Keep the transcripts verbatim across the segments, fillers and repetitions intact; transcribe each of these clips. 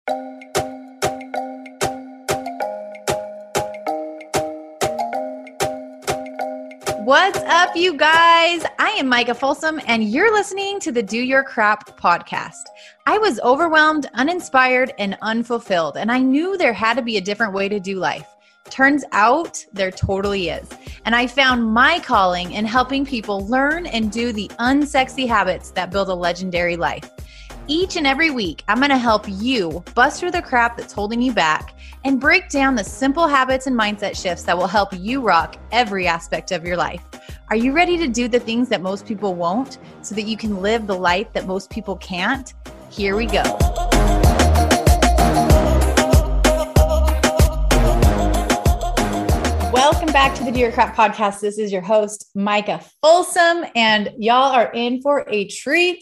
What's up, you guys? I am Micah Folsom, and you're listening to the Do Your Crap podcast. I was overwhelmed, uninspired, and unfulfilled, and I knew there had to be a different way to do life. Turns out there totally is. And I found my calling in helping people learn and do the unsexy habits that build a legendary life. Each and every week, I'm going to help you bust through the crap that's holding you back and break down the simple habits and mindset shifts that will help you rock every aspect of your life. Are you ready to do the things that most people won't so that you can live the life that most people can't? Here we go. Welcome back to the Do Your Crap podcast. This is your host, Micah Folsom, and y'all are in for a treat.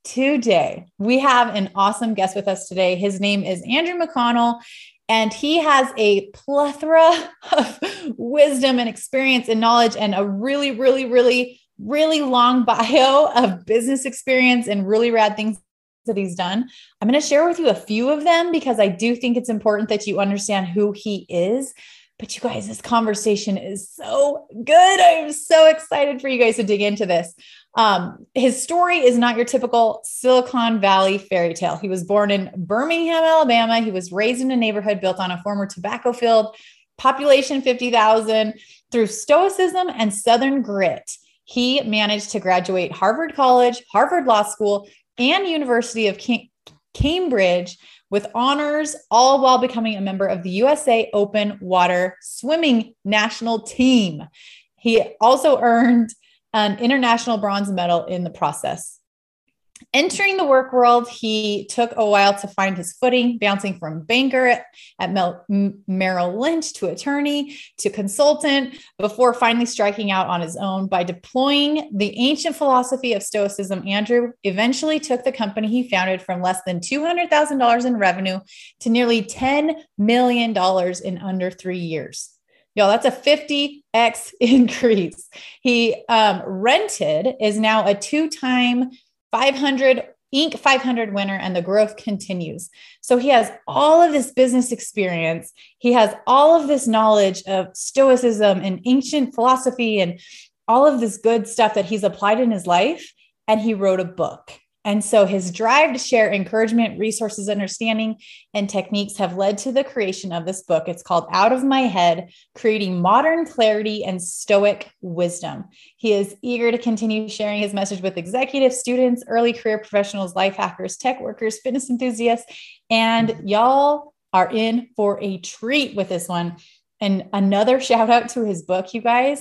Today, we have an awesome guest with us today. His name is Andrew McConnell, and he has a plethora of wisdom and experience and knowledge and a really, really, really, really long bio of business experience and really rad things that he's done. I'm going to share with you a few of them because I do think it's important that you understand who he is. But you guys, this conversation is so good. I'm so excited for you guys to dig into this. Um, his story is not your typical Silicon Valley fairy tale. He was born in Birmingham, Alabama. He was raised in a neighborhood built on a former tobacco field, population fifty thousand. Through stoicism and Southern grit, he managed to graduate Harvard College, Harvard Law School, and University of Cam- Cambridge with honors, all while becoming a member of the U S A Open Water Swimming National Team. He also earned an international bronze medal in the process. Entering the work world, he took a while to find his footing, bouncing from banker at, at Mel, Merrill Lynch to attorney to consultant, before finally striking out on his own. By deploying the ancient philosophy of Stoicism, Andrew eventually took the company he founded from less than two hundred thousand dollars in revenue to nearly ten million dollars in under three years. Y'all, that's a fifty X increase. He um, rented is now a two-time five hundred Inc five hundred winner, and the growth continues. So he has all of this business experience. He has all of this knowledge of stoicism and ancient philosophy and all of this good stuff that he's applied in his life. And he wrote a book. And so his drive to share encouragement, resources, understanding, and techniques have led to the creation of this book. It's called Out of My Head, Creating Modern Clarity and Stoic Wisdom. He is eager to continue sharing his message with executives, students, early career professionals, life hackers, tech workers, fitness enthusiasts, and y'all are in for a treat with this one. And another shout out to his book, you guys.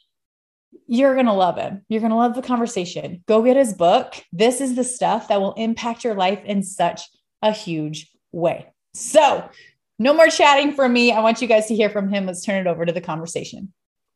You're going to love him. You're going to love the conversation. Go get his book. This is the stuff that will impact your life in such a huge way. So no more chatting from me. I want you guys to hear from him. Let's turn it over to the conversation.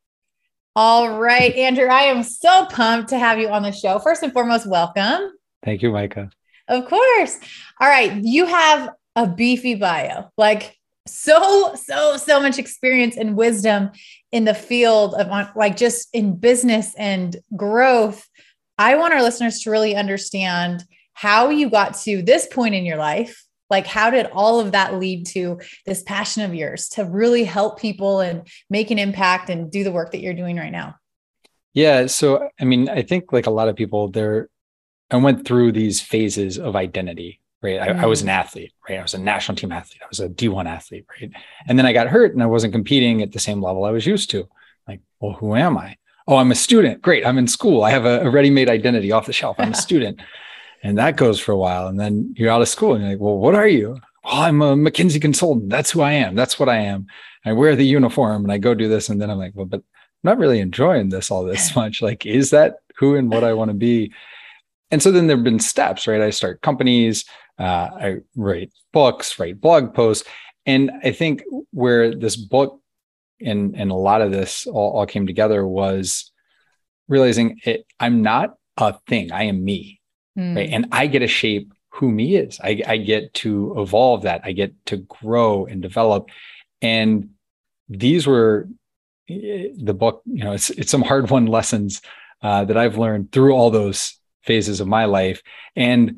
All right, Andrew, I am so pumped to have you on the show. First and foremost, welcome. Thank you, Micah. Of course. All right. You have a beefy bio, like so, so, so much experience and wisdom in the field of like just in business and growth. I want our listeners to really understand how you got to this point in your life. Like, how did all of that lead to this passion of yours to really help people and make an impact and do the work that you're doing right now? Yeah. So, I mean, I think like a lot of people there, I went through these phases of identity, right? I, mm. I was an athlete, right? I was a national team athlete. I was a D one athlete, right? And then I got hurt and I wasn't competing at the same level I was used to. Like, well, who am I? Oh, I'm a student. Great. I'm in school. I have a, a ready-made identity off the shelf. I'm a student. And that goes for a while. And then you're out of school and you're like, well, what are you? Well, I'm a McKinsey consultant. That's who I am. That's what I am. I wear the uniform and I go do this. And then I'm like, well, but I'm not really enjoying this all this much. Like, is that who and what I want to be? And so then there've been steps, right? I start companies, uh, I write books, write blog posts. And I think where this book and, and a lot of this all, all came together was realizing it, I'm not a thing. I am me. Mm. Right. And I get to shape who me is. I, I get to evolve that. I get to grow and develop. And these were the book, you know, it's, it's some hard won lessons uh, that I've learned through all those phases of my life. And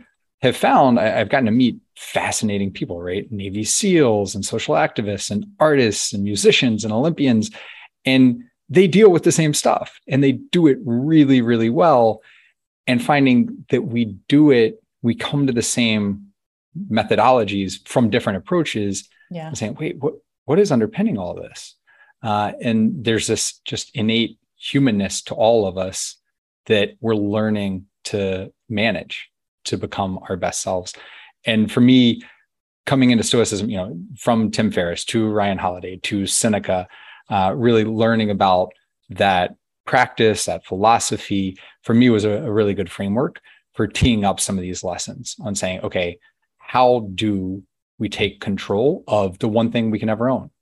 have found I, I've gotten to meet fascinating people, right? Navy SEALs and social activists and artists and musicians and Olympians, and they deal with the same stuff and they do it really, really well. And finding that we do it, we come to the same methodologies from different approaches. Yeah. And saying, wait, what, what is underpinning all this? Uh, and there's this just innate humanness to all of us that we're learning to manage to become our best selves. And for me, coming into Stoicism, you know, from Tim Ferriss to Ryan Holiday to Seneca, uh, really learning about that practice, that philosophy, for me was a, a really good framework for teeing up some of these lessons on saying, okay, how do we take control of the one thing we can never own?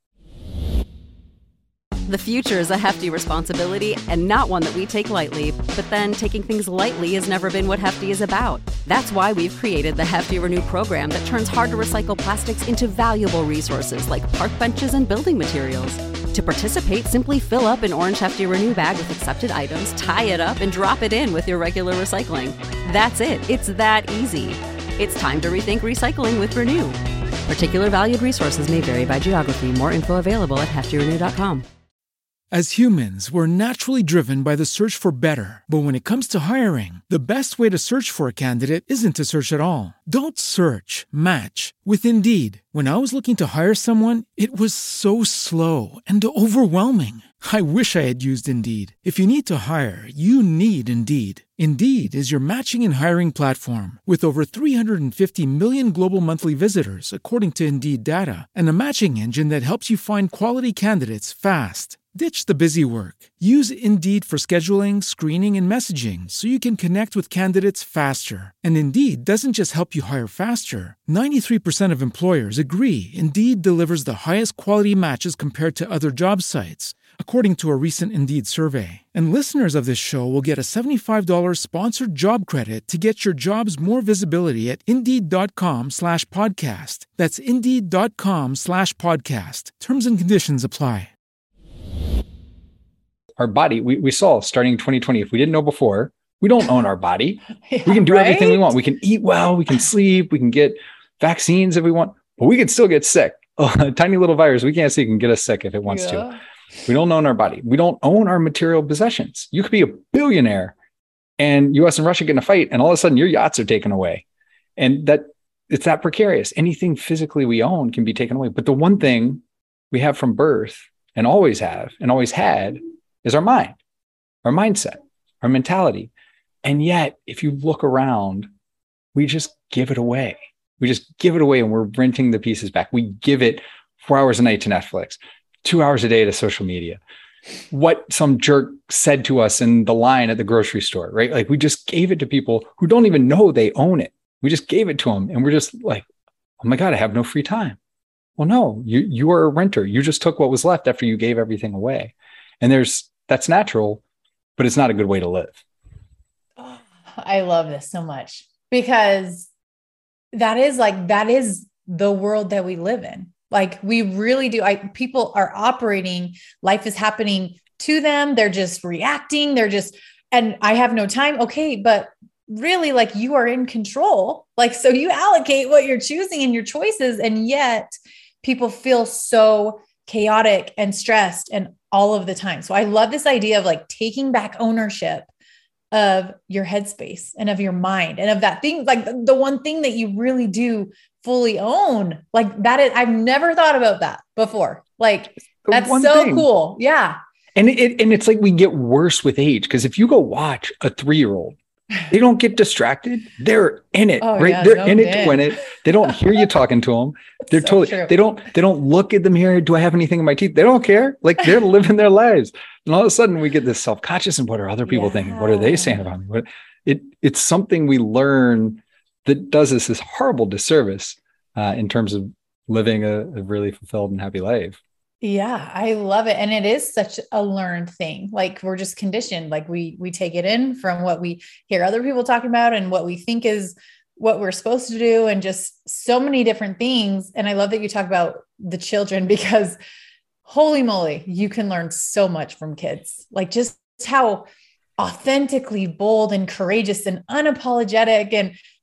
The future is a hefty responsibility and not one that we take lightly. But then taking things lightly has never been what Hefty is about. That's why we've created the Hefty Renew program that turns hard to recycle plastics into valuable resources like park benches and building materials. To participate, simply fill up an orange Hefty Renew bag with accepted items, tie it up, and drop it in with your regular recycling. That's it. It's that easy. It's time to rethink recycling with Renew. Particular valued resources may vary by geography. More info available at hefty renew dot com. As humans, we're naturally driven by the search for better. But when it comes to hiring, the best way to search for a candidate isn't to search at all. Don't search, match with Indeed. When I was looking to hire someone, it was so slow and overwhelming. I wish I had used Indeed. If you need to hire, you need Indeed. Indeed is your matching and hiring platform with over three hundred fifty million global monthly visitors, according to Indeed data, and a matching engine that helps you find quality candidates fast. Ditch the busy work. Use Indeed for scheduling, screening, and messaging so you can connect with candidates faster. And Indeed doesn't just help you hire faster. ninety-three percent of employers agree Indeed delivers the highest quality matches compared to other job sites, according to a recent Indeed survey. And listeners of this show will get a seventy-five dollars sponsored job credit to get your jobs more visibility at Indeed.com slash podcast. That's Indeed.com slash podcast. Terms and conditions apply. Our body, we, we saw starting twenty twenty, if we didn't know before, we don't own our body. Yeah, we can do right? everything we want. We can eat well, we can sleep, we can get vaccines if we want, but we can still get sick. Oh, a tiny little virus we can't see can get us sick if it wants yeah. to. We don't own our body. We don't own our material possessions. You could be a billionaire and U S and Russia get in a fight and all of a sudden your yachts are taken away. And that it's that precarious. Anything physically we own can be taken away. But the one thing we have from birth and always have and always had is our mind, our mindset, our mentality. And yet, if you look around, we just give it away. We just give it away and we're renting the pieces back. We give it four hours a night to Netflix, two hours a day to social media. What some jerk said to us in the line at the grocery store, right? Like we just gave it to people who don't even know they own it. We just gave it to them and we're just like, oh my God, I have no free time. Well, no, you, you are a renter. You just took what was left after you gave everything away. And there's, that's natural, but it's not a good way to live. Oh, I love this so much because that is like, that is the world that we live in. Like we really do. I, people are operating, life is happening to them. They're just reacting. They're just, and I have no time. Okay. But really like you are in control. Like, so you allocate what you're choosing and your choices. And yet people feel so chaotic and stressed and all of the time. So I love this idea of like taking back ownership of your headspace and of your mind and of that thing, like the one thing that you really do fully own. Like that is, I've never thought about that before. Like that's so thing. Cool. Yeah. And it, and it's like we get worse with age. Cause if you go watch a three-year-old, they don't get distracted. They're in it, oh, right? Yeah, They're no in it to win it. They don't hear you talking to them. They're so totally, true. they don't, they don't look at the mirror. Do I have anything in my teeth? They don't care. Like they're living their lives. And all of a sudden we get this self-conscious and what are other people yeah. thinking? What are they saying about me? What, it, it's something we learn that does us this horrible disservice uh, in terms of living a, a really fulfilled and happy life. Yeah, I love it. And it is such a learned thing. Like we're just conditioned, like we, we take it in from what we hear other people talking about and what we think is what we're supposed to do and just so many different things. And I love that you talk about the children because holy moly, you can learn so much from kids. Like just how authentically bold and courageous and unapologetic and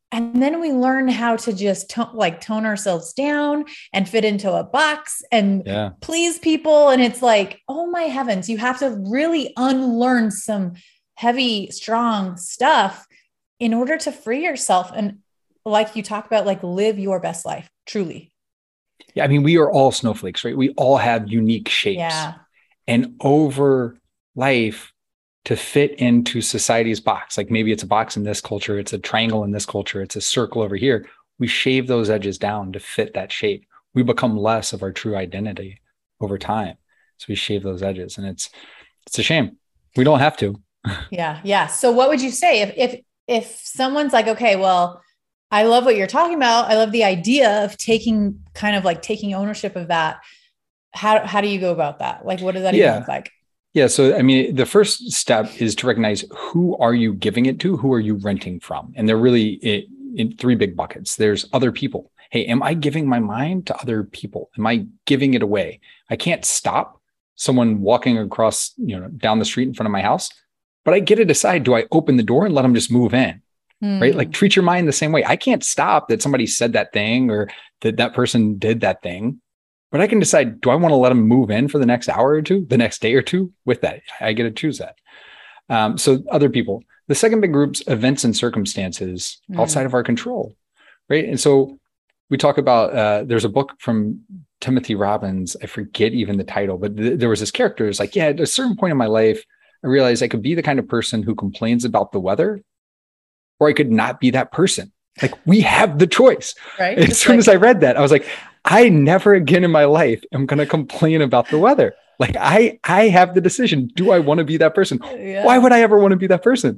And then we learn how to just to- like tone ourselves down and fit into a box and yeah. please people. And it's like, oh my heavens, you have to really unlearn some heavy, strong stuff in order to free yourself. And like you talk about, like live your best life, truly. Yeah. I mean, we are all snowflakes, right? We all have unique shapes. Yeah. And over life, to fit into society's box, like maybe it's a box in this culture, it's a triangle in this culture, it's a circle over here. We shave those edges down to fit that shape. We become less of our true identity over time. So we shave those edges, and it's it's a shame. We don't have to. Yeah. Yeah. So what would you say if if if someone's like, okay, well, I love what you're talking about. I love the idea of taking kind of like taking ownership of that. How how do you go about that? Like, what does that yeah. even look like? Yeah. So, I mean, the first step is to recognize who are you giving it to? Who are you renting from? And they're really in, in three big buckets. There's other people. Hey, am I giving my mind to other people? Am I giving it away? I can't stop someone walking across, you know, down the street in front of my house, but I get to decide, do I open the door and let them just move in? Hmm. Right? Like treat your mind the same way. I can't stop that somebody said that thing or that that person did that thing. But I can decide, do I want to let them move in for the next hour or two, the next day or two with that? I get to choose that. Um, so other people. The second big group's events and circumstances mm. outside of our control, right? And so we talk about, uh, there's a book from Timothy Robbins, I forget even the title, but th- there was this character. It's like, yeah, at a certain point in my life, I realized I could be the kind of person who complains about the weather, or I could not be that person. Like we have the choice. Right. As soon like- as I read that, I was like, I never again in my life am going to complain about the weather. Like I, I have the decision. Do I want to be that person? Yeah. Why would I ever want to be that person?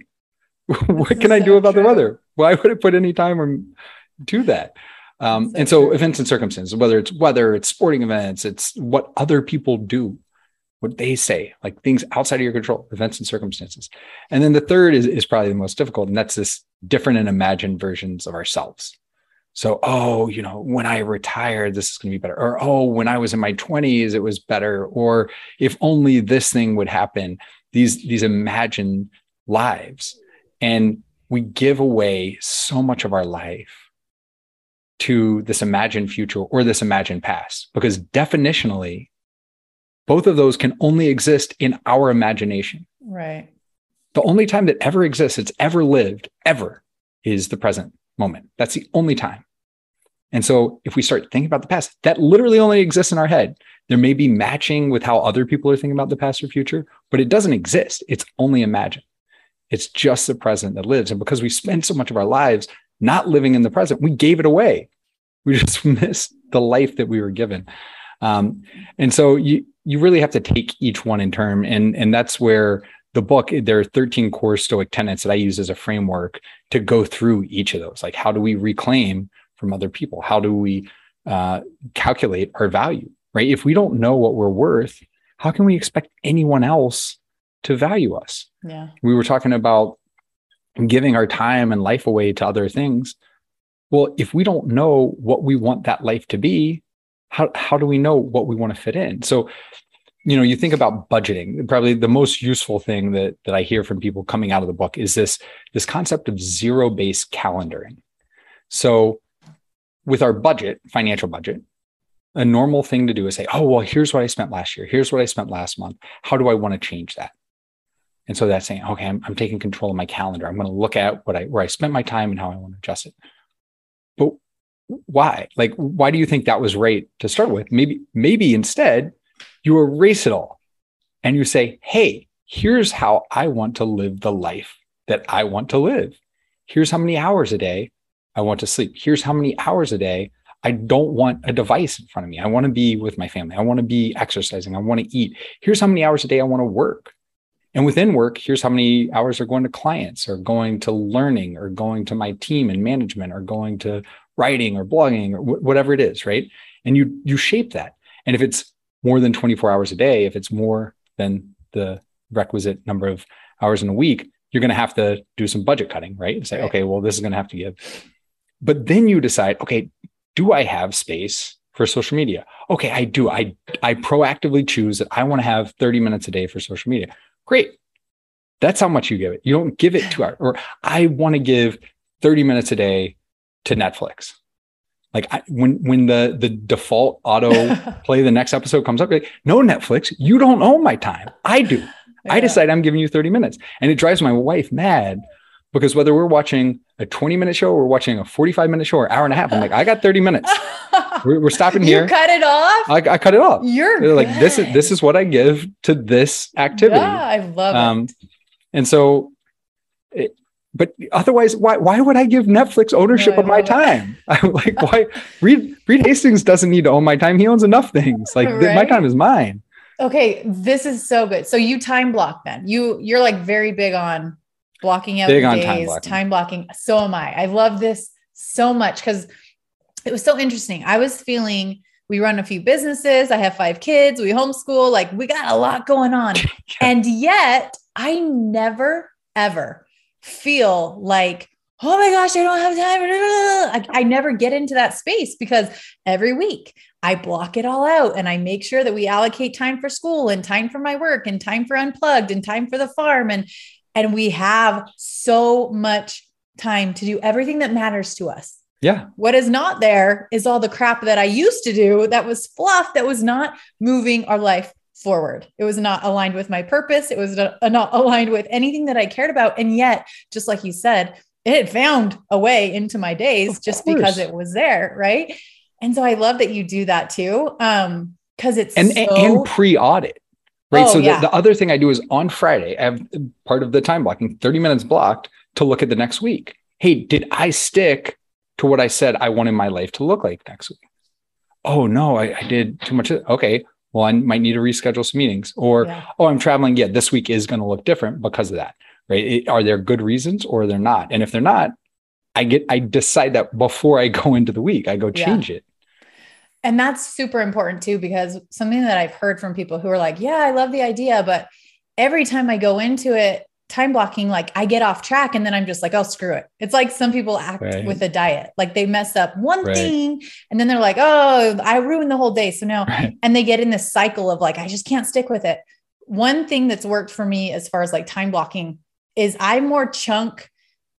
What can I so do about true. the weather? Why would I put any time or do that? Um, so and so true. Events and circumstances, whether it's weather, it's sporting events, it's what other people do, what they say, like things outside of your control, events and circumstances. And then the third is, is probably the most difficult. And that's this different and imagined versions of ourselves. So, oh, you know, when I retire, this is going to be better. Or, oh, when I was in my twenties, it was better. Or if only this thing would happen, these, these imagined lives. And we give away so much of our life to this imagined future or this imagined past, because definitionally, both of those can only exist in our imagination. Right. The only time that ever exists, it's ever lived, ever, is the present moment. That's the only time. And so if we start thinking about the past, that literally only exists in our head. There may be matching with how other people are thinking about the past or future, but it doesn't exist. It's only imagined. It's just the present that lives. And because we spend so much of our lives not living in the present, we gave it away. We just missed the life that we were given. Um, and so you you really have to take each one in turn. And, and that's where the book, there are thirteen core Stoic tenets that I use as a framework to go through each of those. Like, how do we reclaim from other people? How do we uh, calculate our value, right? If we don't know what we're worth, how can we expect anyone else to value us? Yeah. We were talking about giving our time and life away to other things. Well, if we don't know what we want that life to be, how, how do we know what we want to fit in? So, you know, you think about budgeting, probably the most useful thing that, that I hear from people coming out of the book is this, this concept of zero-based calendaring. So with our budget, financial budget, a normal thing to do is say, oh, well, here's what I spent last year. Here's what I spent last month. How do I want to change that? And so that's saying, okay, I'm, I'm taking control of my calendar. I'm going to look at what I, where I spent my time and how I want to adjust it. But why? Like, why do you think that was right to start with? Maybe, maybe instead you erase it all and you say, hey, here's how I want to live the life that I want to live. Here's how many hours a day I want to sleep. Here's how many hours a day I don't want a device in front of me. I want to be with my family. I want to be exercising. I want to eat. Here's how many hours a day I want to work. And within work, here's how many hours are going to clients or going to learning or going to my team and management or going to writing or blogging or wh- whatever it is, right? And you you shape that. And if it's more than twenty-four hours a day, if it's more than the requisite number of hours in a week, you're going to have to do some budget cutting, right? And say, right. okay, well, this is going to have to give. But then you decide, okay, do I have space for social media? Okay, I do. I, I proactively choose that I want to have thirty minutes a day for social media. Great. That's how much you give it. You don't give it two hours. Or I want to give thirty minutes a day to Netflix. Like I, when, when the, the default auto play, the next episode comes up, like, no, Netflix, you don't own my time. I do. Yeah. I decide I'm giving you thirty minutes, and it drives my wife mad because whether we're watching a twenty minute show or we're watching a forty-five minute show or hour and a half, I'm like, I got thirty minutes. We're, we're stopping here. You cut it off. I, I cut it off. You're They're like, this is, this is what I give to this activity. Yeah, I love um, it. And so, it, but otherwise, why, why would I give Netflix ownership no, of my time? I'm like, why? Reed, Reed Hastings doesn't need to own my time. He owns enough things. Like right? th- my time is mine. Okay. This is so good. So you time block then you, you're like very big on blocking out big the on days, time blocking. time blocking. So am I. I love this so much because it was so interesting. I was feeling, we run a few businesses. I have five kids. We homeschool. Like we got a lot going on. yeah. And yet I never, ever feel like, oh my gosh, I don't have time. I, I never get into that space because every week I block it all out and I make sure that we allocate time for school and time for my work and time for Unplugged and time for the farm. And, and we have so much time to do everything that matters to us. Yeah. What is not there is all the crap that I used to do that was fluff, that was not moving our life forward. It was not aligned with my purpose. It was not, not aligned with anything that I cared about. And yet, just like you said, it had found a way into my days of just course. because it was there. Right. And so I love that you do that too. Um, cause it's and, so... and pre-audit, right? Oh, so the, yeah. the other thing I do is on Friday, I have part of the time blocking, thirty minutes blocked to look at the next week. Hey, did I stick to what I said I wanted my life to look like next week? Oh no, I, I did too much. Okay. Well, I might need to reschedule some meetings or, yeah. oh, I'm traveling. Yeah. This week is going to look different because of that, right? It, are there good reasons or they're not? And if they're not, I get, I decide that before I go into the week, I go change yeah. it. And that's super important too, because something that I've heard from people who are like, yeah, I love the idea, but every time I go into it, time blocking, like I get off track and then I'm just like, oh, screw it. It's like some people act right. with a diet. Like they mess up one right. thing and then they're like, oh, I ruined the whole day. So now, right. and they get in this cycle of like, I just can't stick with it. One thing that's worked for me as far as like time blocking is I more chunk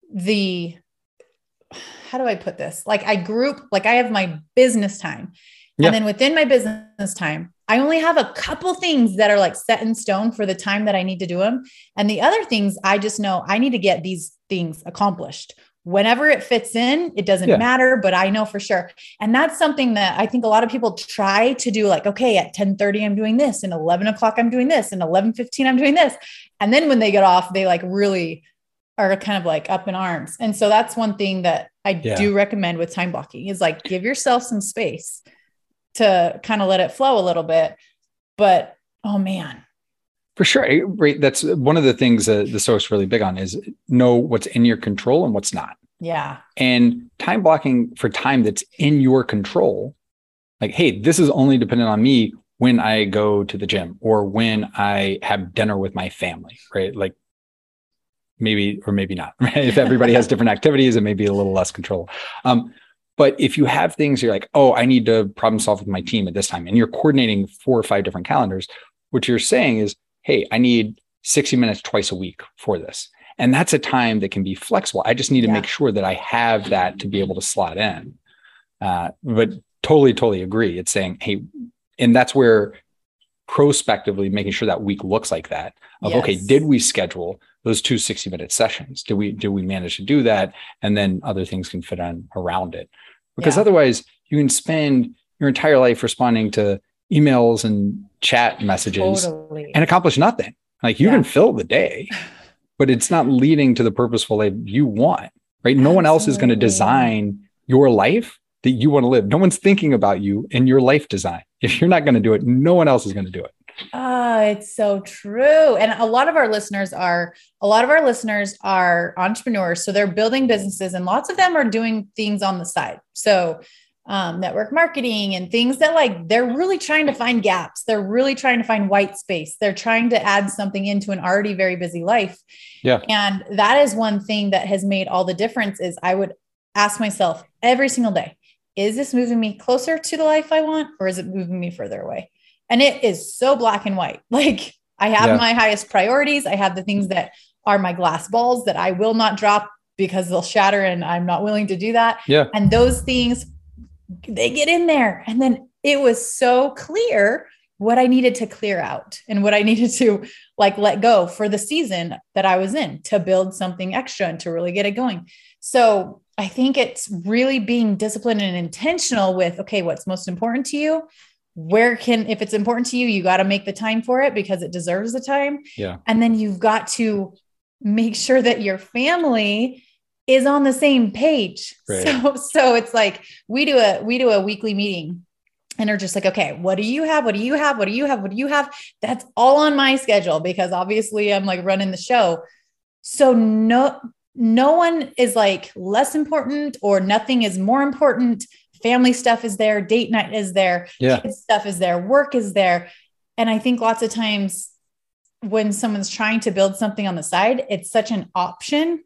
the, how do I put this? Like I group, like I have my business time. Yeah. And then within my business time, I only have a couple things that are like set in stone for the time that I need to do them. And the other things, I just know I need to get these things accomplished. Whenever it fits in, it doesn't yeah. matter, but I know for sure. And that's something that I think a lot of people try to do, like, okay, at ten thirty, I'm doing this, and eleven o'clock, I'm doing this, and eleven fifteen, I'm doing this. And then when they get off, they like really are kind of like up in arms. And so that's one thing that I yeah. do recommend with time blocking is like, give yourself some space to kind of let it flow a little bit. But, oh man. For sure. Right. That's one of the things that the Stoics really big on is know what's in your control and what's not. Yeah. And time blocking for time that's in your control. Like, hey, this is only dependent on me when I go to the gym or when I have dinner with my family, right? Like maybe, or maybe not, right? If everybody has different activities, it may be a little less control. Um, But if you have things you're like, oh, I need to problem solve with my team at this time, and you're coordinating four or five different calendars, what you're saying is, hey, I need sixty minutes twice a week for this. And that's a time that can be flexible. I just need to yeah. make sure that I have that to be able to slot in. Uh, but totally, totally agree. It's saying, hey, and that's where prospectively making sure that week looks like that of, yes. okay, did we schedule those two sixty minute sessions? Did we, did we manage to do that? And then other things can fit on around it. Because yeah. otherwise you can spend your entire life responding to emails and chat messages totally. And accomplish nothing. Like you yeah. can fill the day, but it's not leading to the purposeful life you want, right? No Absolutely. One else is going to design your life that you want to live. No one's thinking about you in your life design. If you're not going to do it, no one else is going to do it. Oh, it's so true. And a lot of our listeners are, a lot of our listeners are entrepreneurs. So they're building businesses and lots of them are doing things on the side. So um, network marketing and things that like, they're really trying to find gaps. They're really trying to find white space. They're trying to add something into an already very busy life. Yeah. And that is one thing that has made all the difference is I would ask myself every single day, is this moving me closer to the life I want, or is it moving me further away? And it is so black and white. Like I have yeah. my highest priorities. I have the things that are my glass balls that I will not drop because they'll shatter and I'm not willing to do that. Yeah. And those things, they get in there. And then it was so clear what I needed to clear out and what I needed to like, let go for the season that I was in to build something extra and to really get it going. So I think it's really being disciplined and intentional with, okay, what's most important to you? Where can, if it's important to you, you got to make the time for it because it deserves the time. Yeah. And then you've got to make sure that your family is on the same page. Right. So, so it's like, we do a, we do a weekly meeting and are just like, okay, what do you have? What do you have? What do you have? What do you have? That's all on my schedule because obviously I'm like running the show. So no, no one is like less important or nothing is more important. Family stuff is there. Date night is there. Yeah. Kids stuff is there. Work is there. And I think lots of times when someone's trying to build something on the side, it's such an option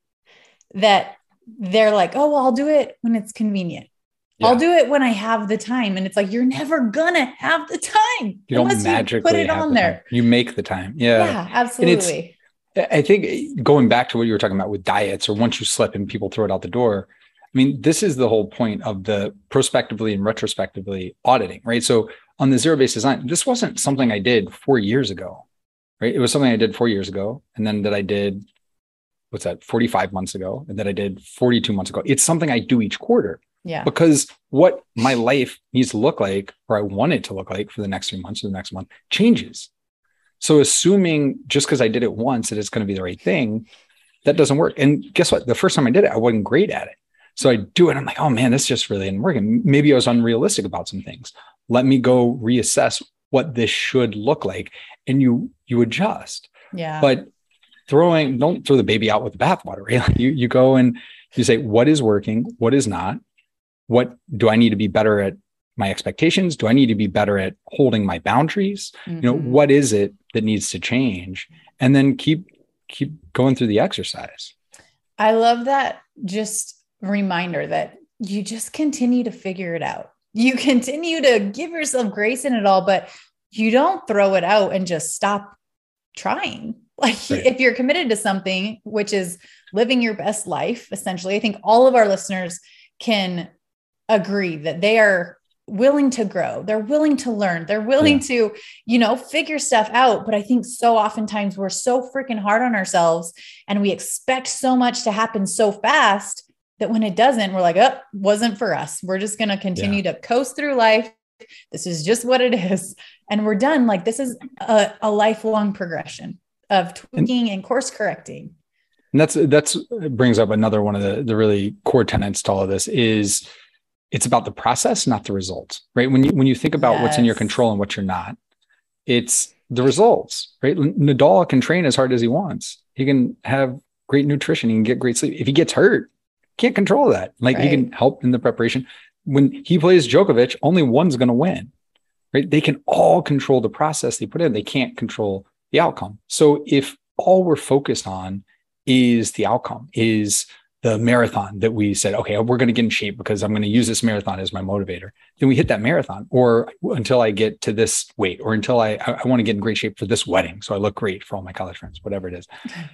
that they're like, oh, well, I'll do it when it's convenient. Yeah. I'll do it when I have the time. And it's like, you're never gonna have the time. You don't magically you put it have on the there. Time. You make the time. Yeah, yeah, absolutely. I think going back to what you were talking about with diets, or once you slip and people throw it out the door. I mean, this is the whole point of the prospectively and retrospectively auditing, right? So on the zero-based design, this wasn't something I did four years ago, right? It was something I did four years ago. And then that I did, what's that, forty-five months ago. And that I did forty-two months ago. It's something I do each quarter. Yeah. Because what my life needs to look like, or I want it to look like for the next three months or the next month changes. So assuming just because I did it once that it's going to be the right thing, that doesn't work. And guess what? The first time I did it, I wasn't great at it. So I do it. I'm like, oh man, this just really isn't working. Maybe I was unrealistic about some things. Let me go reassess what this should look like. And you, you adjust. Yeah. But throwing, don't throw the baby out with the bathwater, right? You, you go and you say, what is working? What is not? What do I need to be better at my expectations? Do I need to be better at holding my boundaries? Mm-hmm. You know, what is it that needs to change? And then keep, keep going through the exercise. I love that just reminder that you just continue to figure it out. You continue to give yourself grace in it all, but you don't throw it out and just stop trying. Like right. If you're committed to something, which is living your best life, essentially, I think all of our listeners can agree that they are willing to grow. They're willing to learn. They're willing yeah. to, you know, figure stuff out. But I think so oftentimes we're so freaking hard on ourselves and we expect so much to happen so fast that when it doesn't, we're like, oh, wasn't for us. We're just going to continue yeah. to coast through life. This is just what it is. And we're done. Like this is a, a lifelong progression of tweaking and, and course correcting. And that's, that's brings up another one of the, the really core tenets to all of this is it's about the process, not the results, right? When you, when you think about yes. what's in your control and what you're not, it's the results, right? Nadal can train as hard as he wants. He can have great nutrition. He can get great sleep. If he gets hurt, can't control that. Like right. he can help in the preparation. When he plays Djokovic, only one's going to win, right? They can all control the process they put in. They can't control the outcome. So if all we're focused on is the outcome, is the marathon that we said, okay, we're going to get in shape because I'm going to use this marathon as my motivator. Then we hit that marathon, or until I get to this weight, or until I, I want to get in great shape for this wedding. So I look great for all my college friends, whatever it is.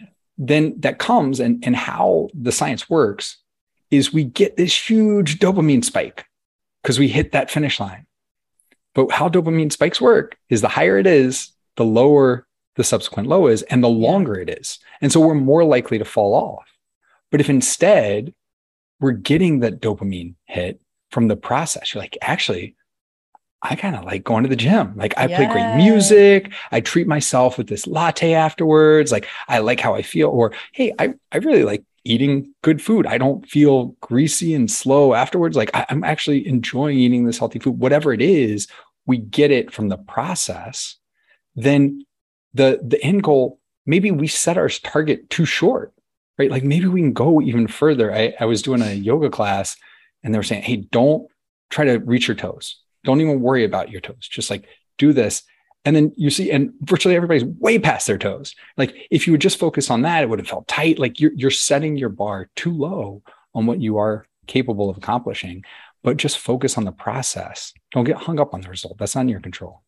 Then that comes, and, and how the science works is we get this huge dopamine spike because we hit that finish line. But how dopamine spikes work is the higher it is, the lower the subsequent low is, and the longer yeah. it is. And so we're more likely to fall off. But if instead we're getting that dopamine hit from the process, you're like, actually, I kind of like going to the gym. Like I yes. play great music. I treat myself with this latte afterwards. Like I like how I feel. Or, hey, I, I really like eating good food. I don't feel greasy and slow afterwards. Like I, I'm actually enjoying eating this healthy food. Whatever it is, we get it from the process. Then the, the end goal, maybe we set our target too short. Right? Like maybe we can go even further. I, I was doing a yoga class and they were saying, hey, don't try to reach your toes. Don't even worry about your toes. Just like do this. And then you see, and virtually everybody's way past their toes. Like if you would just focus on that, it would have felt tight. Like you're, you're setting your bar too low on what you are capable of accomplishing, but just focus on the process. Don't get hung up on the result. That's not in your control.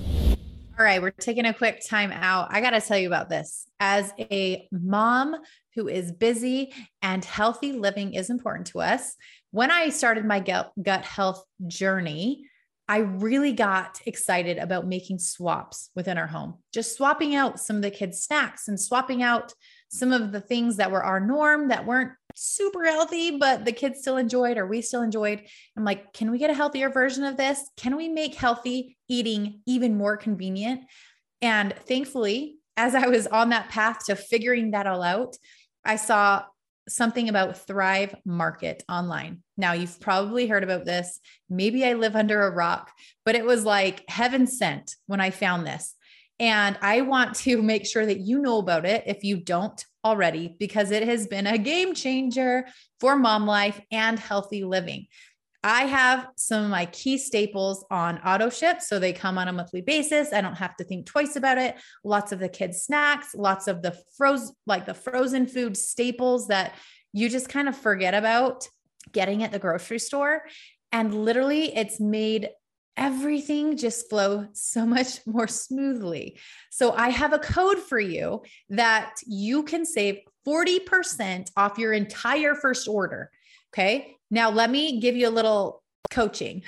All right, we're taking a quick time out. I got to tell you about this. As a mom who is busy, and healthy living is important to us. When I started my gut, gut health journey, I really got excited about making swaps within our home, just swapping out some of the kids' snacks and swapping out some of the things that were our norm that weren't super healthy, but the kids still enjoyed or we still enjoyed. I'm like, can we get a healthier version of this? Can we make healthy eating even more convenient? And thankfully, as I was on that path to figuring that all out, I saw something about Thrive Market online. Now, you've probably heard about this. Maybe I live under a rock, but it was like heaven sent when I found this. And I want to make sure that you know about it if you don't already, because it has been a game changer for mom life and healthy living. I have some of my key staples on auto ship, so they come on a monthly basis. I don't have to think twice about it. Lots of the kids' snacks, lots of the frozen, like the frozen food staples that you just kind of forget about getting at the grocery store. And literally, it's made everything just flow so much more smoothly. So I have a code for you that you can save forty percent off your entire first order. Okay. Now let me give you a little coaching.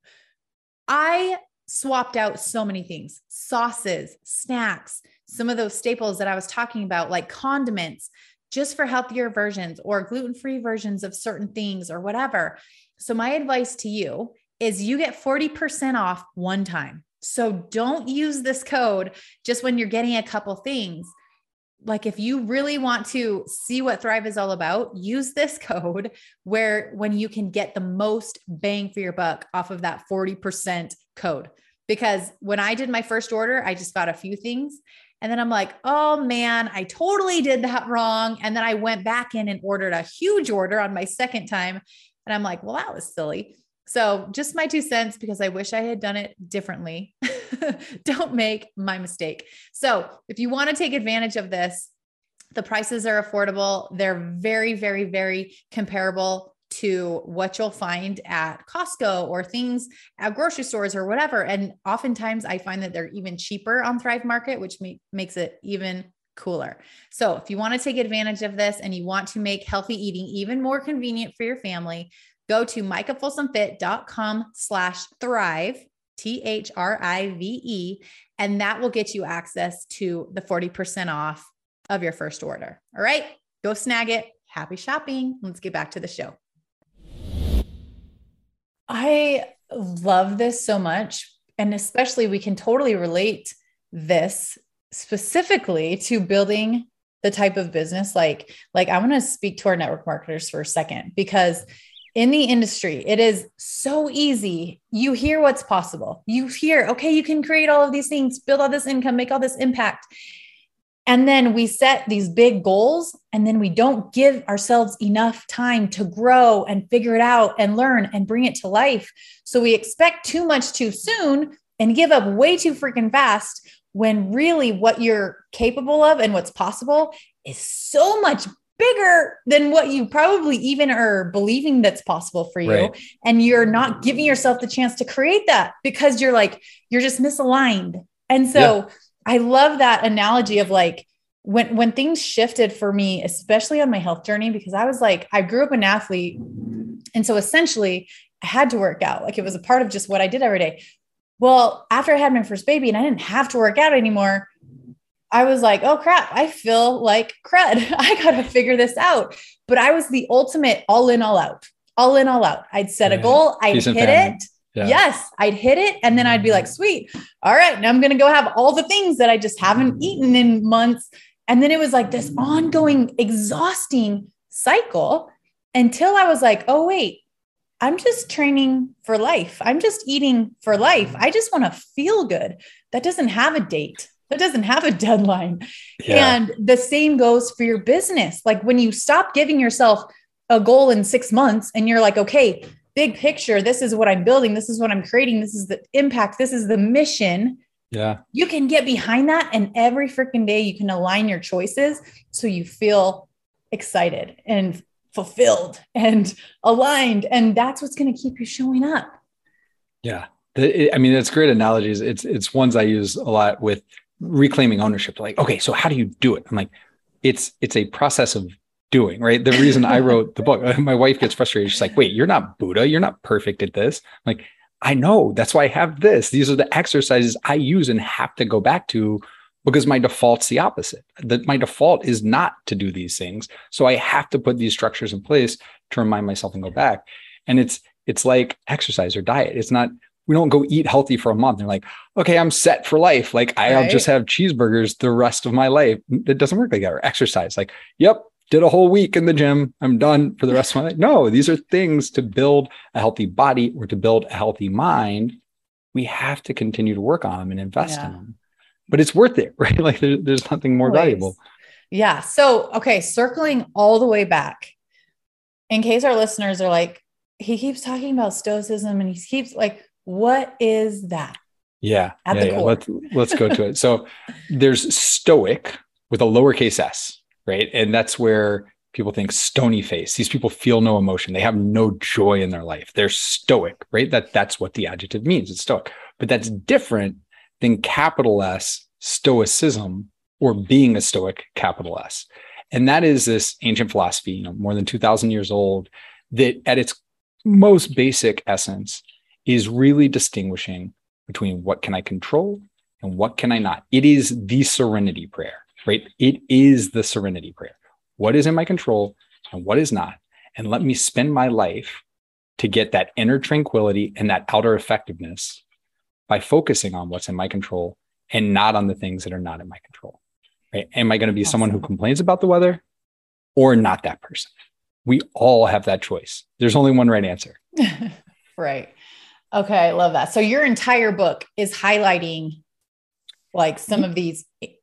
I swapped out so many things, sauces, snacks, some of those staples that I was talking about, like condiments, just for healthier versions or gluten-free versions of certain things or whatever. So my advice to you is you get forty percent off one time. So don't use this code just when you're getting a couple things. Like if you really want to see what Thrive is all about, use this code where when you can get the most bang for your buck off of that forty percent code. Because when I did my first order, I just got a few things. And then I'm like, oh man, I totally did that wrong. And then I went back in and ordered a huge order on my second time. And I'm like, well, that was silly. So just my two cents, because I wish I had done it differently. Don't make my mistake. So if you want to take advantage of this, the prices are affordable. They're very, very, very comparable to what you'll find at Costco or things at grocery stores or whatever. And oftentimes I find that they're even cheaper on Thrive Market, which ma- makes it even cooler. So if you want to take advantage of this and you want to make healthy eating even more convenient for your family, go to micahfolsomfit.com slash thrive, T H R I V E, and that will get you access to the forty percent off of your first order. All right, go snag it. Happy shopping. Let's get back to the show. I love this so much. And especially we can totally relate this specifically to building the type of business. Like, like I want to speak to our network marketers for a second, because in the industry, it is so easy. You hear what's possible. You hear, okay, you can create all of these things, build all this income, make all this impact. And then we set these big goals, and then we don't give ourselves enough time to grow and figure it out and learn and bring it to life. So we expect too much too soon and give up way too freaking fast, when really what you're capable of and what's possible is so much bigger than what you probably even are believing that's possible for you. Right. And you're not giving yourself the chance to create that because you're like, you're just misaligned. And so yeah. I love that analogy of like, when, when things shifted for me, especially on my health journey, because I was like, I grew up an athlete. And so essentially I had to work out. Like it was a part of just what I did every day. Well, after I had my first baby and I didn't have to work out anymore, I was like, oh crap, I feel like crud. I got to figure this out. But I was the ultimate all in, all out, all in, all out. I'd set a goal. I'd Decent hit family. it. Yeah. Yes, I'd hit it. And then I'd be like, sweet. All right, now I'm going to go have all the things that I just haven't eaten in months. And then it was like this ongoing, exhausting cycle until I was like, oh, wait, I'm just training for life. I'm just eating for life. I just want to feel good. That doesn't have a date. That doesn't have a deadline. Yeah. And the same goes for your business. Like when you stop giving yourself a goal in six months and you're like, okay, big picture, this is what I'm building. This is what I'm creating. This is the impact. This is the mission. Yeah. You can get behind that. And every freaking day you can align your choices so you feel excited and fulfilled and aligned. And that's what's going to keep you showing up. Yeah. I mean, it's great analogies. It's, it's ones I use a lot with reclaiming ownership. Like, okay, so how do you do it? I'm like, it's, it's a process of doing, right? The reason I wrote the book, my wife gets frustrated. She's like, wait, you're not Buddha. You're not perfect at this. I'm like, I know, that's why I have this. These are the exercises I use and have to go back to, because my default's the opposite. That my default is not to do these things. So I have to put these structures in place to remind myself and go back. And it's, it's like exercise or diet. It's not, we don't go eat healthy for a month. And like, okay, I'm set for life. Like I'll right. just have cheeseburgers the rest of my life. It doesn't work like that. Or exercise. Like, yep, did a whole week in the gym. I'm done for the rest of my life. No, these are things to build a healthy body or to build a healthy mind. We have to continue to work on them and invest yeah. in them, but it's worth it, right? Like there, there's nothing more Always. valuable. Yeah. So, okay. Circling all the way back in case our listeners are like, he keeps talking about stoicism and he keeps like, what is that? Yeah. At yeah, the yeah. core. Let's, let's go to it. So there's stoic with a lowercase s. Right. And that's where people think stony face. These people feel no emotion. They have no joy in their life. They're stoic, right? That that's what the adjective means. It's stoic, but that's different than capital S stoicism or being a stoic, capital S. And that is this ancient philosophy, you know, more than two thousand years old, that at its most basic essence is really distinguishing between what can I control and what can I not. It is the serenity prayer. Right? It is the serenity prayer. What is in my control and what is not? And let me spend my life to get that inner tranquility and that outer effectiveness by focusing on what's in my control and not on the things that are not in my control. Right? Am I going to be awesome. someone who complains about the weather or not that person? We all have that choice. There's only one right answer. Right. Okay. I love that. So your entire book is highlighting like some of these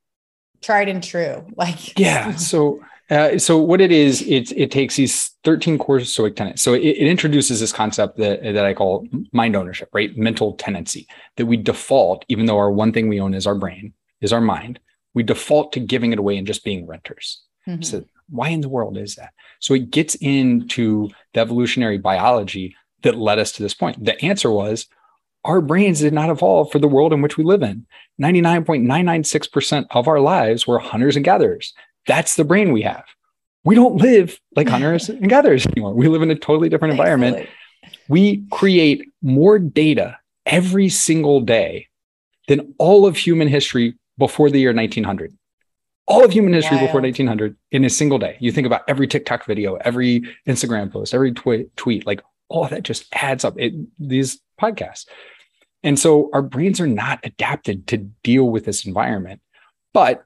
tried and true, like, yeah. So, uh, so what it is, it, it takes these thirteen core stoic tenets. So it, it introduces this concept that, that I call mind ownership, right? Mental tenancy, that we default, even though our one thing we own is our brain, is our mind, we default to giving it away and just being renters. Mm-hmm. So why in the world is that? So it gets into the evolutionary biology that led us to this point. The answer was, our brains did not evolve for the world in which we live in. ninety-nine point nine nine six percent of our lives were hunters and gatherers. That's the brain we have. We don't live like hunters and gatherers anymore. We live in a totally different environment. Thankfully. We create more data every single day than all of human history before the year nineteen hundred. All of human history Wild. Before nineteen hundred in a single day. You think about every TikTok video, every Instagram post, every twi- tweet, like all of that just adds up. It, these podcasts. And so our brains are not adapted to deal with this environment, but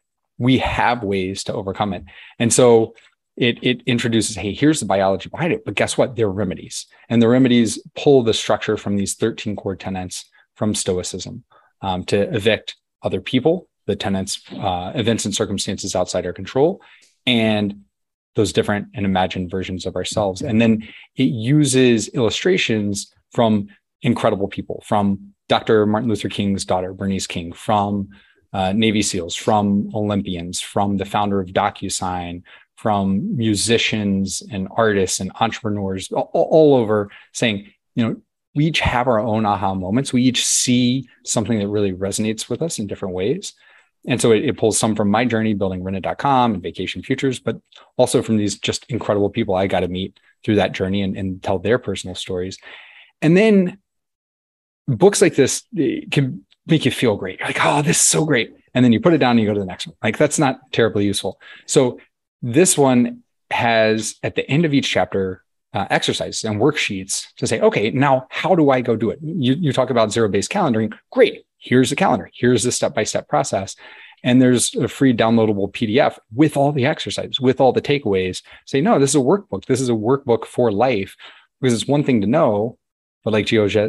we have ways to overcome it. And so it, it introduces, hey, here's the biology behind it, but guess what? They're remedies. And the remedies pull the structure from these thirteen core tenets from Stoicism um, to evict other people, the tenets, uh, events and circumstances outside our control, and those different and imagined versions of ourselves. And then it uses illustrations from incredible people, from Doctor Martin Luther King's daughter, Bernice King, from uh, Navy SEALs, from Olympians, from the founder of DocuSign, from musicians and artists and entrepreneurs all, all over, saying, you know, we each have our own aha moments. We each see something that really resonates with us in different ways. And so it, it pulls some from my journey building Rented dot com and Vacation Futures, but also from these just incredible people I got to meet through that journey and, and tell their personal stories. And then books like this can make you feel great. You're like, oh, this is so great. And then you put it down and you go to the next one. Like, that's not terribly useful. So this one has, at the end of each chapter, uh, exercises and worksheets to say, okay, now how do I go do it? You, you talk about zero-based calendaring. Great. Here's the calendar. Here's the step-by-step process. And there's a free downloadable P D F with all the exercises, with all the takeaways. Say, no, this is a workbook. This is a workbook for life, because it's one thing to know, but like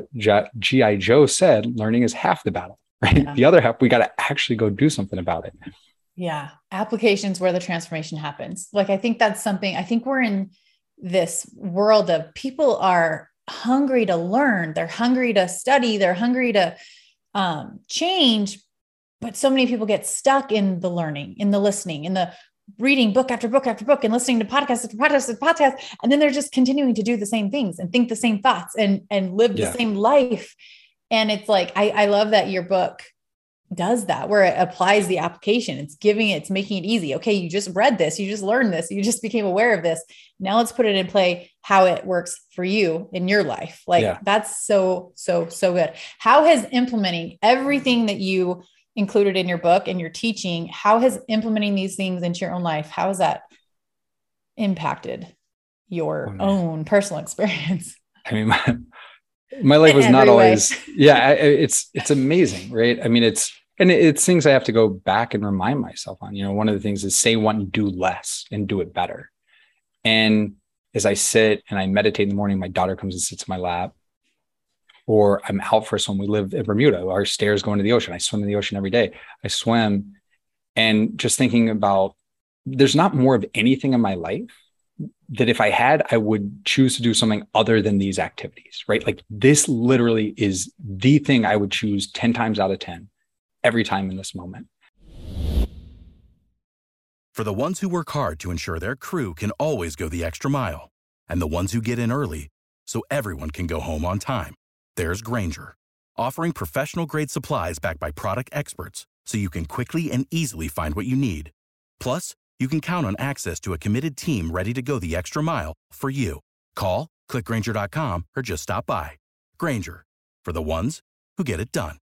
G I Joe said, learning is half the battle, right? Yeah. The other half, we got to actually go do something about it. Yeah. Applications where the transformation happens. Like, I think that's something, I think we're in this world of people are hungry to learn. They're hungry to study. They're hungry to um, change. But so many people get stuck in the learning, in the listening, in the reading book after book after book and listening to podcast after podcast after podcast. And then they're just continuing to do the same things and think the same thoughts and, and live yeah. the same life. And it's like, I, I love that your book does that, where it applies the application. It's giving it, it's making it easy. Okay. You just read this, you just learned this, you just became aware of this. Now let's put it in play, how it works for you in your life. Like yeah. That's so, so, so good. How has implementing everything that you included in your book and your teaching, how has implementing these things into your own life, how has that impacted your oh, own personal experience? I mean, my, my life was not always, yeah, it's, it's amazing, right? I mean, it's, and it's things I have to go back and remind myself on. You know, one of the things is say one and do less and do it better. And as I sit and I meditate in the morning, my daughter comes and sits in my lap, or I'm out for a swim. We live in Bermuda, our stairs go into the ocean. I swim in the ocean every day. I swim, and just thinking about, there's not more of anything in my life that if I had, I would choose to do something other than these activities, right? Like this literally is the thing I would choose ten times out of ten every time in this moment. For the ones who work hard to ensure their crew can always go the extra mile, and the ones who get in early so everyone can go home on time, there's Grainger, offering professional-grade supplies backed by product experts so you can quickly and easily find what you need. Plus, you can count on access to a committed team ready to go the extra mile for you. Call, click Grainger dot com, or just stop by. Grainger, for the ones who get it done.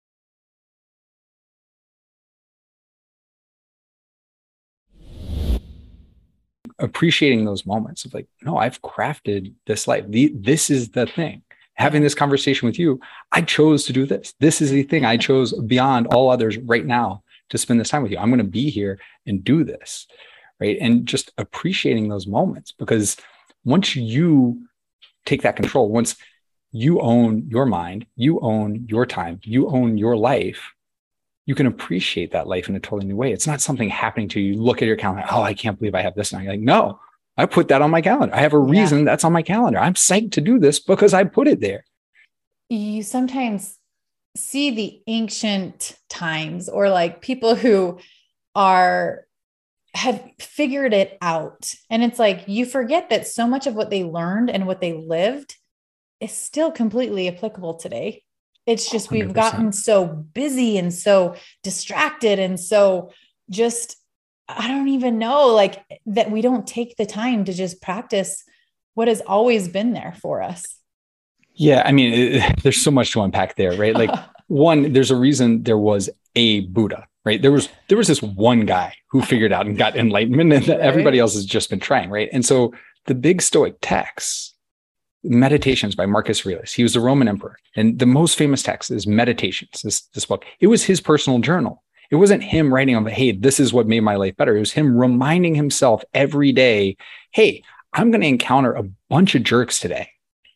Appreciating those moments of like, no, I've crafted this life. The, this is the thing. Having this conversation with you, I chose to do this. This is the thing I chose beyond all others right now to spend this time with you. I'm going to be here and do this, right? And just appreciating those moments, because once you take that control, once you own your mind, you own your time, you own your life, you can appreciate that life in a totally new way. It's not something happening to you. You look at your calendar. Oh, I can't believe I have this now. You're like, no, I put that on my calendar. I have a reason yeah. that's on my calendar. I'm psyched to do this because I put it there. You sometimes see the ancient times, or like people who are, have figured it out. And it's like, you forget that so much of what they learned and what they lived is still completely applicable today. It's just, we've one hundred percent gotten so busy and so distracted and so just, I don't even know, like that we don't take the time to just practice what has always been there for us. Yeah. I mean, it, there's so much to unpack there, right? Like one, there's a reason there was a Buddha, right? There was, there was this one guy who figured out and got enlightenment, and right. everybody else has just been trying. Right. And so the big Stoic texts, Meditations by Marcus Aurelius, he was the Roman emperor. And the most famous text is Meditations, this, this book. It was his personal journal. It wasn't him writing on, hey, this is what made my life better. It was him reminding himself every day, hey, I'm going to encounter a bunch of jerks today.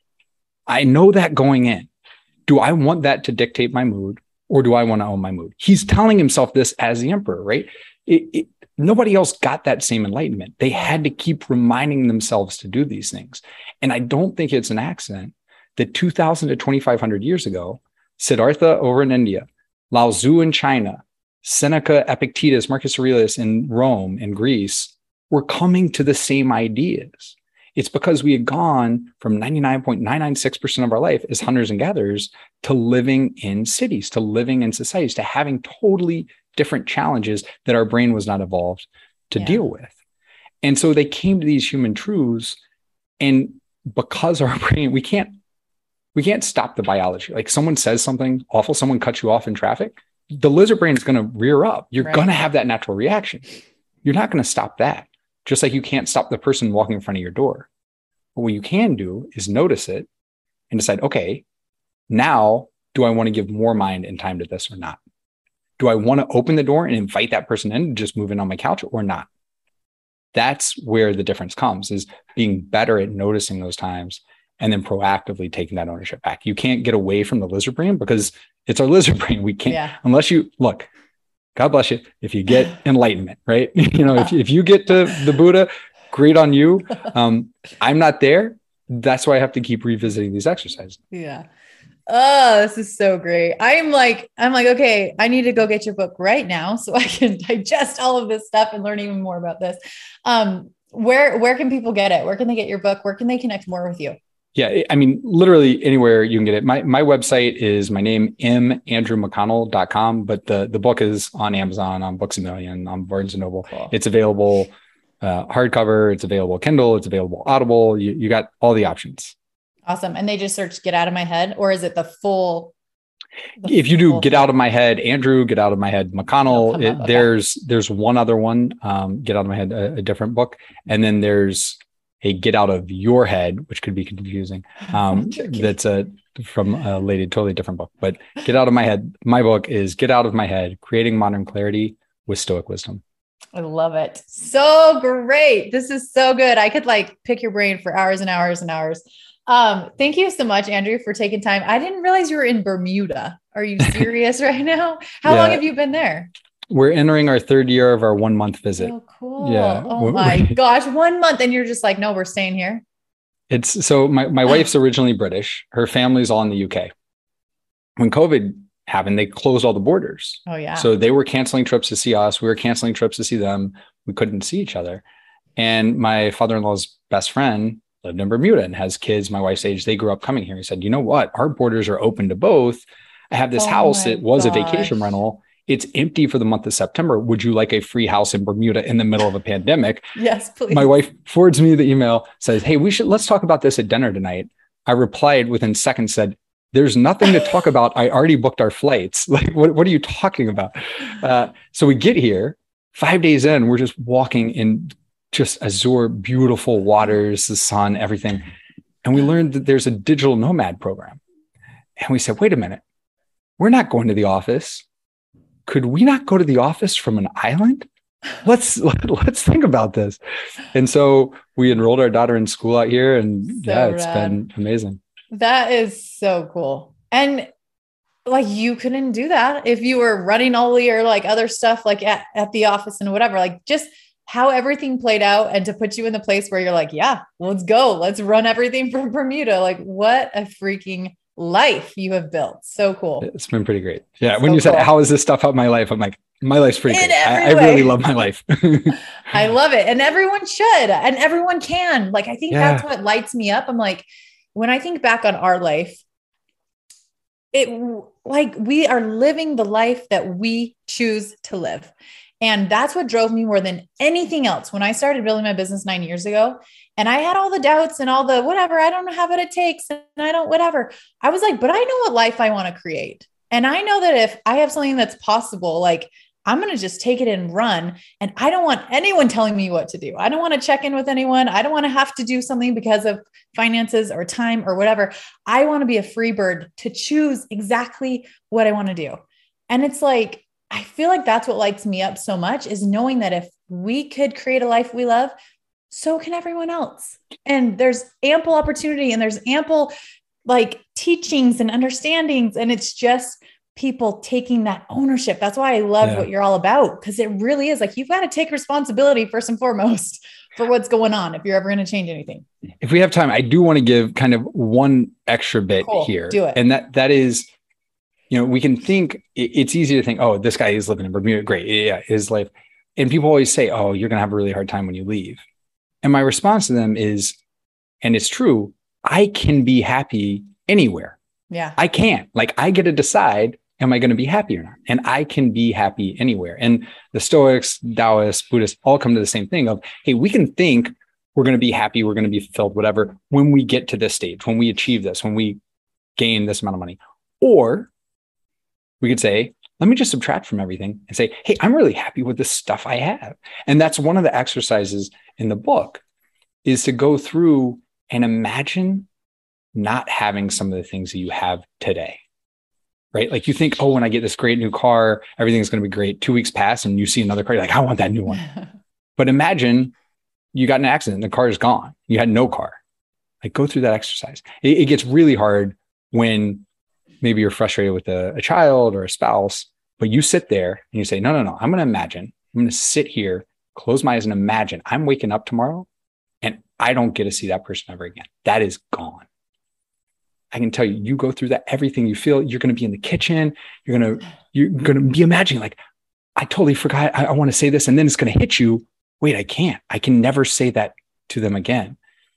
I know that going in. Do I want that to dictate my mood, or do I want to own my mood? He's telling himself this as the emperor, right? It, it, nobody else got that same enlightenment. They had to keep reminding themselves to do these things. And I don't think it's an accident that two thousand to twenty-five hundred years ago, Siddhartha over in India, Lao Tzu in China, Seneca, Epictetus, Marcus Aurelius in Rome and Greece were coming to the same ideas. It's because we had gone from ninety-nine point nine nine six percent of our life as hunters and gatherers to living in cities, to living in societies, to having totally different challenges that our brain was not evolved to yeah. deal with. And so they came to these human truths, and because our brain, we can't, we can't stop the biology. Like someone says something awful, someone cuts you off in traffic, the lizard brain is going to rear up. You're right. going to have that natural reaction. You're not going to stop that. Just like you can't stop the person walking in front of your door. But what you can do is notice it and decide, okay, now do I want to give more mind and time to this or not? Do I want to open the door and invite that person in to just move in on my couch or not? That's where the difference comes, is being better at noticing those times and then proactively taking that ownership back. You can't get away from the lizard brain because it's our lizard brain. We can't, yeah. unless you look, God bless you, if you get enlightenment, right? You know, if, if you get to the Buddha, great on you. Um, I'm not there. That's why I have to keep revisiting these exercises. Yeah. Oh, this is so great. I'm like, I'm like, okay, I need to go get your book right now so I can digest all of this stuff and learn even more about this. Um, where, where can people get it? Where can they get your book? Where can they connect more with you? Yeah. I mean, literally anywhere you can get it. My my website is my name, m andrew mcconnell dot com, but the, the book is on Amazon, on Books A Million, on Barnes and Noble. Cool. It's available uh, hardcover, it's available Kindle, it's available Audible. You, you got all the options. Awesome. And they just search Get Out of My Head, or is it the full? The if you do full Get thing? Out of My Head, Andrew, Get Out of My Head, McConnell, it, okay. there's, there's one other one, um, Get Out of My Head, a, a different book. And then there's a Get Out of Your Head, which could be confusing. Um, that's a, from a lady, totally different book, but Get Out of My Head. My book is Get Out of My Head, Creating Modern Clarity with Stoic Wisdom. I love it. So great. This is so good. I could like pick your brain for hours and hours and hours. Um, thank you so much, Andrew, for taking time. I didn't realize you were in Bermuda. Are you serious right now? How Yeah. long have you been there? We're entering our third year of our one month visit. Oh, cool. Yeah. Oh my gosh. One month. And you're just like, no, we're staying here. It's so my, my wife's originally British. Her family's all in the U K. When COVID happened, they closed all the borders. Oh yeah. So they were canceling trips to see us. We were canceling trips to see them. We couldn't see each other. And my father-in-law's best friend lived in Bermuda and has kids my wife's age. They grew up coming here. He said, you know what? Our borders are open to both. I have this Oh house. my It was gosh. a vacation rental. It's empty for the month of September. Would you like a free house in Bermuda in the middle of a pandemic? Yes, please. My wife forwards me the email, says, hey, we should, let's talk about this at dinner tonight. I replied within seconds, said, there's nothing to talk about. I already booked our flights. Like, what, what are you talking about? Uh, so we get here, five days in, we're just walking in just azure, beautiful waters, the sun, everything. And we learned that there's a digital nomad program. And we said, wait a minute, we're not going to the office. Could we not go to the office from an island? Let's, let's think about this. And so we enrolled our daughter in school out here, and So yeah, it's rad. been amazing. That is so cool. And like, you couldn't do that if you were running all your like other stuff, like at, at the office and whatever, like just how everything played out, and to put you in the place where you're like, yeah, let's go. Let's run everything from Bermuda. Like, what a freaking life you have built. So cool. It's been pretty great. Yeah. So when you said, cool. how is this stuff help my life? I'm like, my life's pretty In great. I, I every way. really love my life. I love it. And everyone should, and everyone can. Like, I think Yeah. that's what lights me up. I'm like, when I think back on our life, it like we are living the life that we choose to live. And that's what drove me more than anything else. When I started building my business nine years ago, and I had all the doubts and all the whatever, I don't know how what it takes. And I don't, whatever. I was like, but I know what life I want to create. And I know that if I have something that's possible, like I'm going to just take it and run. And I don't want anyone telling me what to do. I don't want to check in with anyone. I don't want to have to do something because of finances or time or whatever. I want to be a free bird to choose exactly what I want to do. And it's like, I feel like that's what lights me up so much, is knowing that if we could create a life we love, so can everyone else. And there's ample opportunity, and there's ample like teachings and understandings. And it's just people taking that ownership. That's why I love Yeah. what you're all about. Cause it really is like, you've got to take responsibility first and foremost for what's going on, if you're ever going to change anything. If we have time, I do want to give kind of one extra bit Cool. here. Do it. And that, that is, you know, we can think it- it's easy to think, oh, this guy is living in Bermuda. Great. Yeah. His life. And people always say, oh, you're going to have a really hard time when you leave. And my response to them is, and it's true, I can be happy anywhere. Yeah. I can't. Like, I get to decide, am I going to be happy or not? And I can be happy anywhere. And the Stoics, Taoists, Buddhists all come to the same thing of, hey, we can think we're going to be happy, we're going to be fulfilled, whatever, when we get to this stage, when we achieve this, when we gain this amount of money. Or we could say, let me just subtract from everything and say, hey, I'm really happy with the stuff I have. And that's one of the exercises in the book, is to go through and imagine not having some of the things that you have today, right? Like you think, oh, when I get this great new car, everything's going to be great. Two weeks pass and you see another car, you're like, I want that new one. But imagine you got in an accident and the car is gone. You had no car. Like, go through that exercise. It, it gets really hard when maybe you're frustrated with a, a child or a spouse, but you sit there and you say, no, no, no, I'm going to imagine, I'm going to sit here, close my eyes and imagine I'm waking up tomorrow and I don't get to see that person ever again. That is gone. I can tell you, you go through that, everything you feel, you're going to be in the kitchen. You're going to, you're going to be imagining like, I totally forgot. I, I want to say this. And then it's going to hit you. Wait, I can't, I can never say that to them again.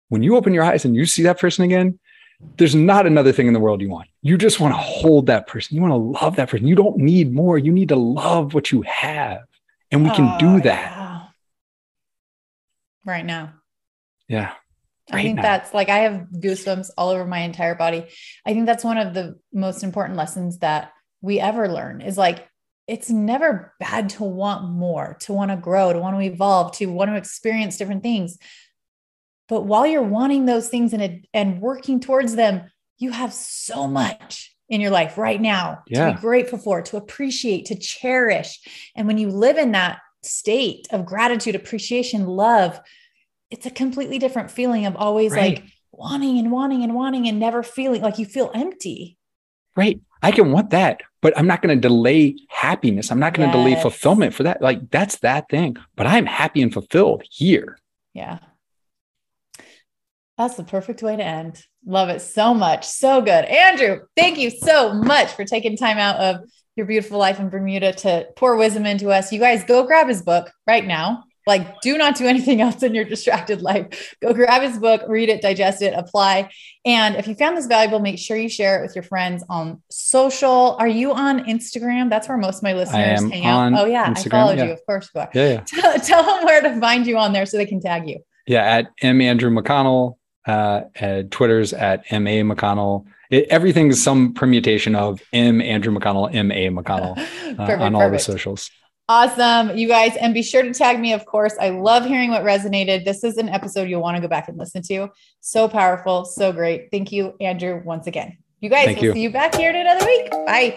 when you open your eyes and you see that person again, there's not another thing in the world you want. You just want to hold that person. You want to love that person. You don't need more. You need to love what you have. And we can oh, do that. Yeah. Right now. Yeah. Right I think now. That's like, I have goosebumps all over my entire body. I think that's one of the most important lessons that we ever learn is like, it's never bad to want more, to want to grow, to want to evolve, to want to experience different things. But while you're wanting those things and, and working towards them, you have so much in your life right now yeah. to be grateful for, to appreciate, to cherish. And when you live in that state of gratitude, appreciation, love, it's a completely different feeling of always right. like wanting and wanting and wanting and never feeling like you feel empty. Right. I can want that, but I'm not going to delay happiness. I'm not going to yes. delay fulfillment for that. Like that's that thing, but I'm happy and fulfilled here. Yeah. That's the perfect way to end. Love it so much. So good. Andrew, thank you so much for taking time out of your beautiful life in Bermuda to pour wisdom into us. You guys go grab his book right now. Like, do not do anything else in your distracted life. Go grab his book, read it, digest it, apply. And if you found this valuable, make sure you share it with your friends on social. Are you on Instagram? That's where most of my listeners hang out. Oh yeah. Instagram, I followed yeah. you. Of course you are. Yeah, yeah. Tell, tell them where to find you on there so they can tag you. Yeah. At M Andrew McConnell, uh, at Twitter's at M A McConnell. It, everything's some permutation of M Andrew McConnell, M A McConnell uh, perfect, on all perfect. the socials. Awesome. You guys, and be sure to tag me, of course. I love hearing what resonated. This is an episode you'll want to go back and listen to. So powerful. So great. Thank you, Andrew, once again. You guys, Thank we'll you. see you back here in another week. Bye.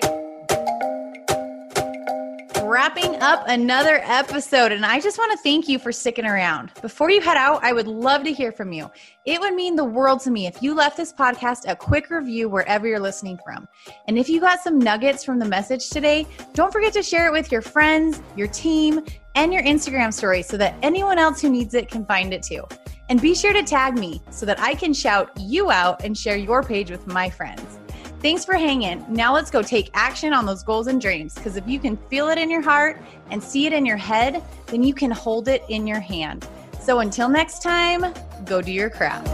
Wrapping up another episode, and I just want to thank you for sticking around. Before you head out, I would love to hear from you. It would mean the world to me if you left this podcast a quick review wherever you're listening from. And if you got some nuggets from the message today, don't forget to share it with your friends, your team, and your Instagram story so that anyone else who needs it can find it too. And be sure to tag me so that I can shout you out and share your page with my friends. Thanks for hanging. Now let's go take action on those goals and dreams, because if you can feel it in your heart and see it in your head, then you can hold it in your hand. So until next time, go do your crap.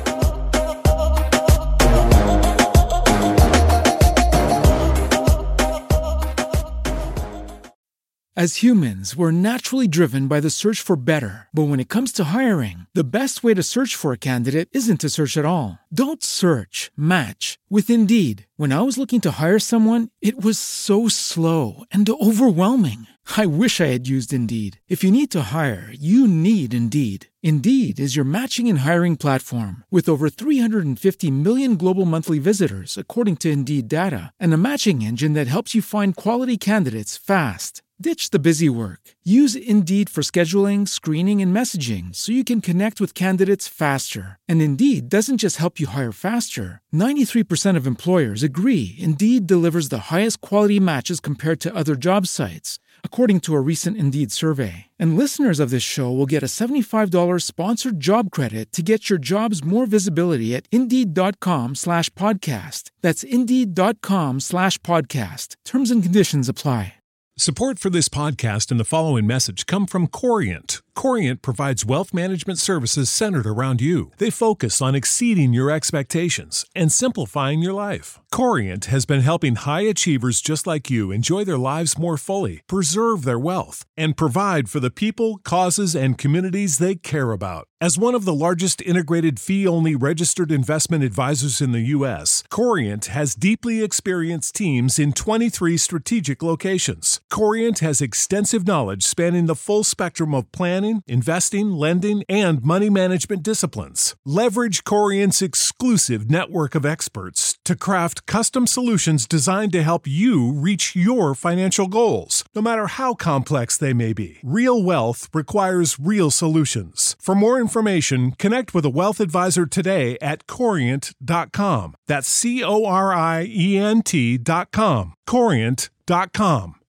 As humans, we're naturally driven by the search for better. But when it comes to hiring, the best way to search for a candidate isn't to search at all. Don't search, match with Indeed. When I was looking to hire someone, it was so slow and overwhelming. I wish I had used Indeed. If you need to hire, you need Indeed. Indeed is your matching and hiring platform with over three hundred fifty million global monthly visitors, according to Indeed data, and a matching engine that helps you find quality candidates fast. Ditch the busy work. Use Indeed for scheduling, screening, and messaging so you can connect with candidates faster. And Indeed doesn't just help you hire faster. ninety-three percent of employers agree Indeed delivers the highest quality matches compared to other job sites, according to a recent Indeed survey. And listeners of this show will get a seventy-five dollars sponsored job credit to get your jobs more visibility at Indeed.com slash podcast. That's Indeed.com slash podcast. Terms and conditions apply. Support for this podcast and the following message come from Corient. Corient provides wealth management services centered around you. They focus on exceeding your expectations and simplifying your life. Corient has been helping high achievers just like you enjoy their lives more fully, preserve their wealth, and provide for the people, causes, and communities they care about. As one of the largest integrated fee-only registered investment advisors in the U S, Corient has deeply experienced teams in twenty-three strategic locations. Corient has extensive knowledge spanning the full spectrum of planning, investing, lending, and money management disciplines. Leverage Corient's exclusive network of experts to craft custom solutions designed to help you reach your financial goals, no matter how complex they may be. Real wealth requires real solutions. For more information, connect with a wealth advisor today at corient dot com. That's C O R I E N T dot com. corient dot com.